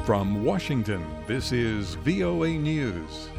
From Washington, this is VOA News.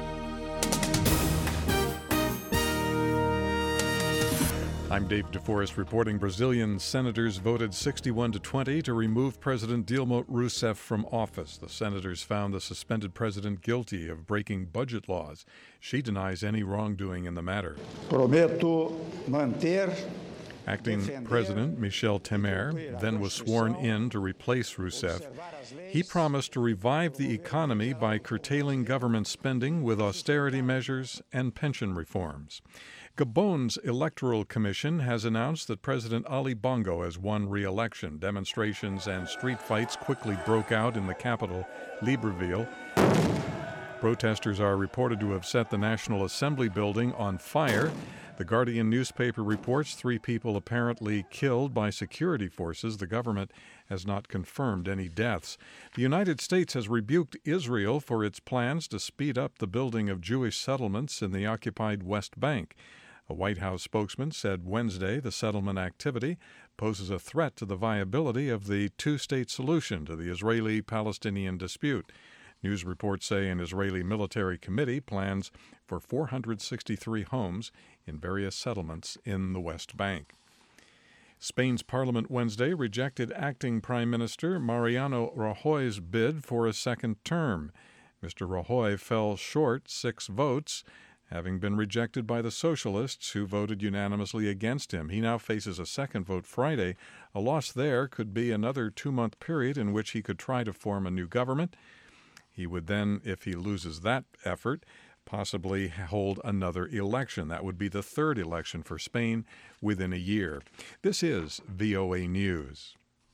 I'm Dave DeForest reporting Brazilian senators voted 61-20 to remove President Dilma Rousseff from office. The senators found the suspended president guilty of breaking budget laws. She denies any wrongdoing in the matter. Prometo manter. Acting President Michel Temer then was sworn in to replace Rousseff. He promised to revive the economy by curtailing government spending with austerity measures and pension reforms. Gabon's Electoral Commission has announced that President Ali Bongo has won re-election. Demonstrations and street fights quickly broke out in the capital, Libreville. Protesters are reported to have set the National Assembly building on fire. The Guardian newspaper reports 3 people apparently killed by security forces. The government has not confirmed any deaths. The United States has rebuked Israel for its plans to speed up the building of Jewish settlements in the occupied West Bank. A White House spokesman said Wednesday the settlement activity poses a threat to the viability of the two-state solution to the Israeli-Palestinian dispute. News reports say an Israeli military committee plans for 463 homes in various settlements in the West Bank. Spain's parliament Wednesday rejected acting Prime Minister Mariano Rajoy's bid for a second term. Mr. Rajoy fell short 6 votes, having been rejected by the socialists who voted unanimously against him. He now faces a second vote Friday. A loss there could be another 2-month period in which he could try to form a new government. He would then, if he loses that effort, possibly hold another election. That would be the 3rd election for Spain within a year. This is VOA News.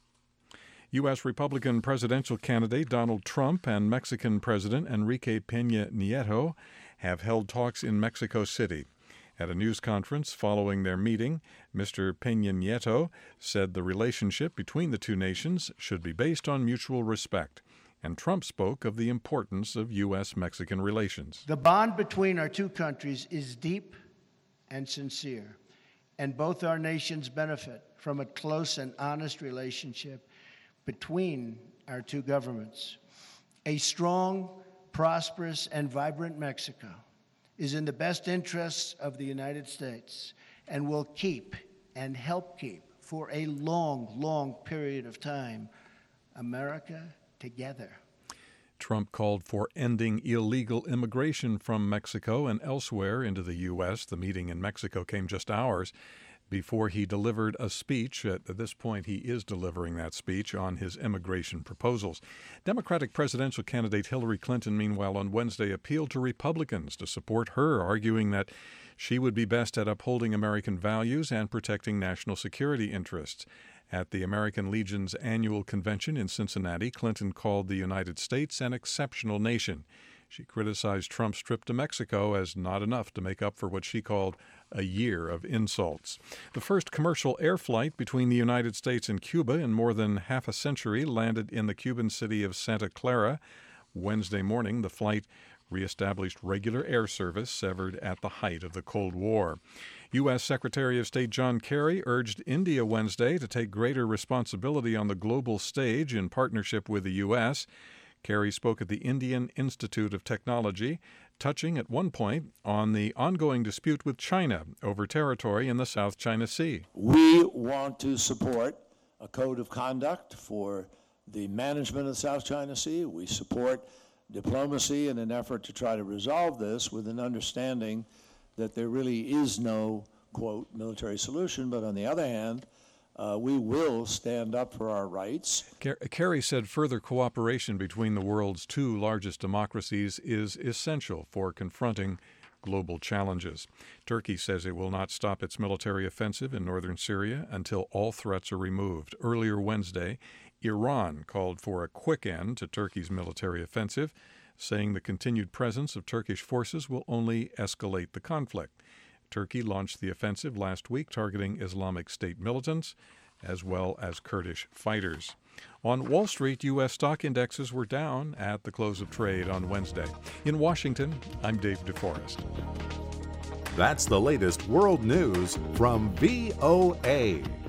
U.S. Republican presidential candidate Donald Trump and Mexican President Enrique Peña Nieto have held talks in Mexico City. At a news conference following their meeting, Mr. Peña Nieto said the relationship between the two nations should be based on mutual respect. And Trump spoke of the importance of U.S.-Mexican relations. The bond between our two countries is deep and sincere, and both our nations benefit from a close and honest relationship between our two governments. A strong, prosperous, and vibrant Mexico is in the best interests of the United States and will keep and help keep for a long, long period of time America together. Trump called for ending illegal immigration from Mexico and elsewhere into the U.S. The meeting in Mexico came just hours before he delivered a speech. At this point, he is delivering that speech on his immigration proposals. Democratic presidential candidate Hillary Clinton, meanwhile, on Wednesday appealed to Republicans to support her, arguing that she would be best at upholding American values and protecting national security interests. At the American Legion's annual convention in Cincinnati, Clinton called the United States an exceptional nation. She criticized Trump's trip to Mexico as not enough to make up for what she called a year of insults. The first commercial air flight between the United States and Cuba in more than half a century landed in the Cuban city of Santa Clara. Wednesday morning, the flight reestablished regular air service severed at the height of the Cold War. U.S. Secretary of State John Kerry urged India Wednesday to take greater responsibility on the global stage in partnership with the U.S. Kerry spoke at the Indian Institute of Technology, touching at one point on the ongoing dispute with China over territory in the South China Sea. We want to support a code of conduct for the management of the South China Sea. We support diplomacy in an effort to try to resolve this with an understanding that there really is no, quote, military solution. But on the other hand, we will stand up for our rights. Kerry said further cooperation between the world's 2 largest democracies is essential for confronting global challenges. Turkey says it will not stop its military offensive in northern Syria until all threats are removed. Earlier Wednesday, Iran called for a quick end to Turkey's military offensive, saying the continued presence of Turkish forces will only escalate the conflict. Turkey launched the offensive last week, targeting Islamic State militants as well as Kurdish fighters. On Wall Street, U.S. stock indexes were down at the close of trade on Wednesday. In Washington, I'm Dave DeForest. That's the latest world news from VOA.